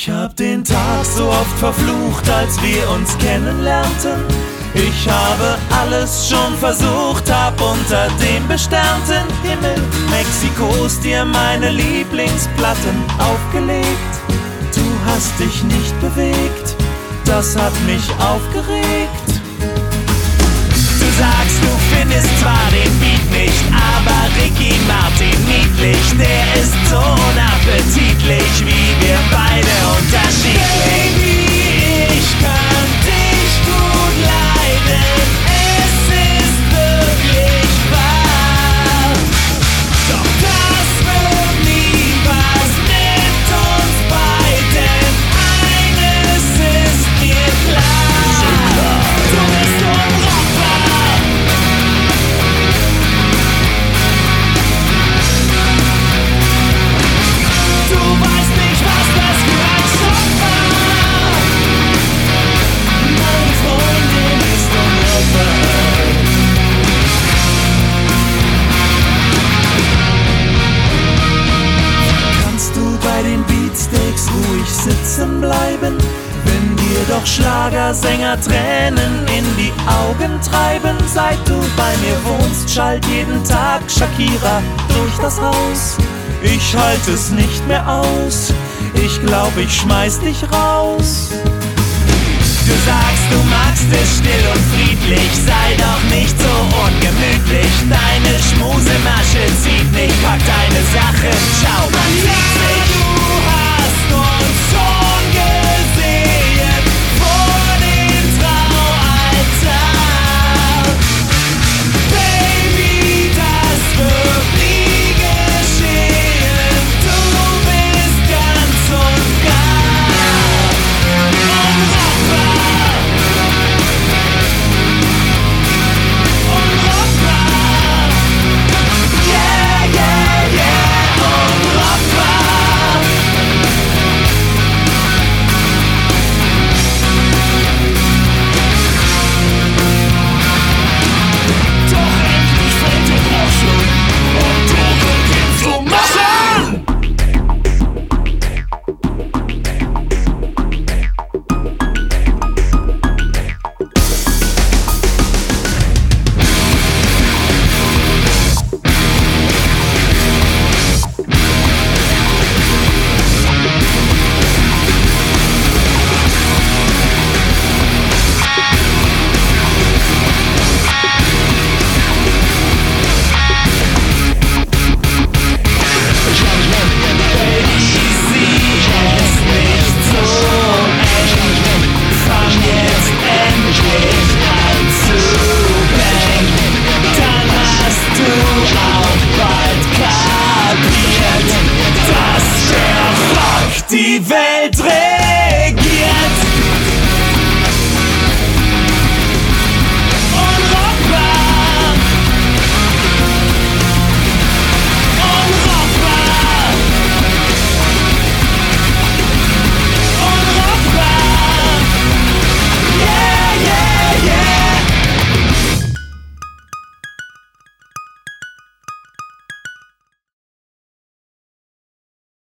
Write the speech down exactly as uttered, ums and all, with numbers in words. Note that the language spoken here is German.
Ich hab den Tag so oft verflucht, als wir uns kennenlernten. Ich habe alles schon versucht, hab unter dem besternten Himmel Mexikos dir meine Lieblingsplatten aufgelegt. Du hast dich nicht bewegt, das hat mich aufgeregt. Du sagst, du findest zwar den Beat nicht, aber Ricky Martin niedlich, der ist so unappetitlich, wie wir beide unterschiedlich. Baby, ich kann dich gut leiden, es ist wirklich wahr. Doch das wird nie was mit uns beiden, eines ist mir klar, so klar. Du bist unbrauchbar. Du weißt nicht, was das für ein Schock war. Meine Freundin ist unbrauchbar. Kannst du bei den Beatsteaks ruhig sitzen bleiben, wenn dir doch Schlagersänger Tränen in die Augen treiben? Seit du bei mir wohnst, schallt jeden Tag Shakira durch das Haus. Ich halte es nicht mehr aus, ich glaub, ich schmeiß dich raus. Du sagst, du magst es still und friedlich, sei doch nicht so ungemütlich. Deine Schmusemasche zieht nicht